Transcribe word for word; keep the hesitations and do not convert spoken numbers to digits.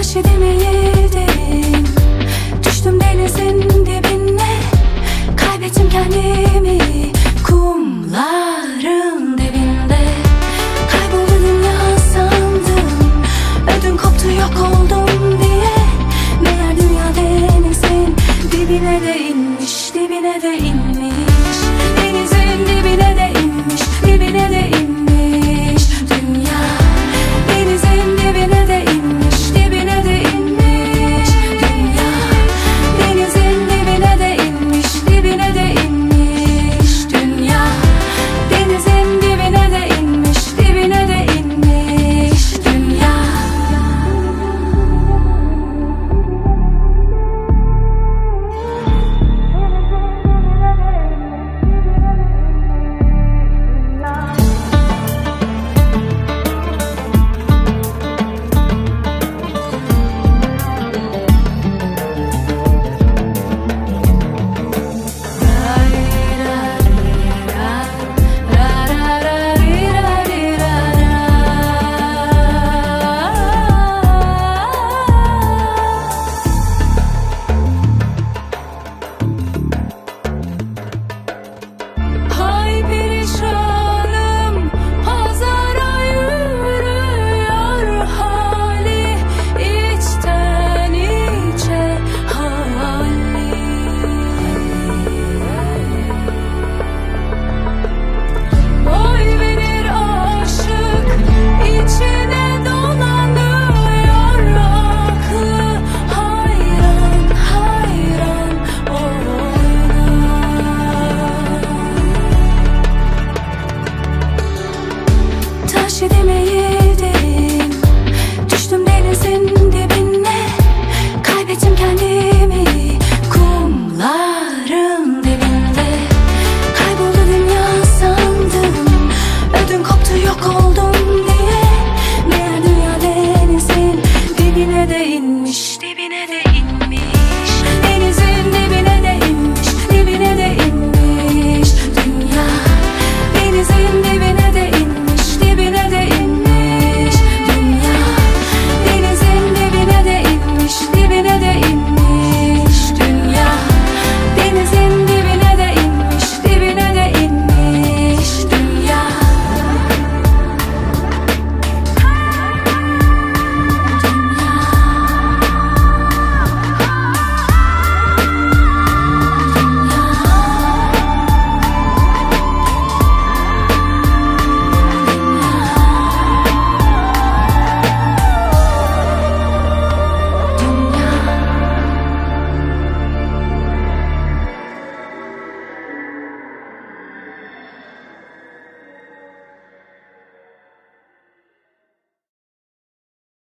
Taş edemeyedim, düştüm denizin dibine. Kaybettim kendimi kumların dibinde. Kayboldu dünya sandım, ödüm koptu yok oldum diye. Meğer dünya denizin dibine de inmiş, dibine de inmiş. Denizin dibine de inmiş, dibine de inmiş dünya. Denizin dibine de inmiş, dibine de inmiş dünya. Denizin dibine de inmiş, dibine de inmiş dünya. Denizin dibine de inmiş, dibine de inmiş dünya. Hay perişanım, pazara yürüyor hali, içten içe hali. Oy verir aşık, içine dolanıyor aklı. Hayran hayran oynar. Taş edemeyedim, düştüm denizin dibine. Kaybettim kendimi kumların dibinde. Kayboldu dünya sandım, ödüm koptu yok oldum diye. Meğer dünya denizin dibine de inmiş,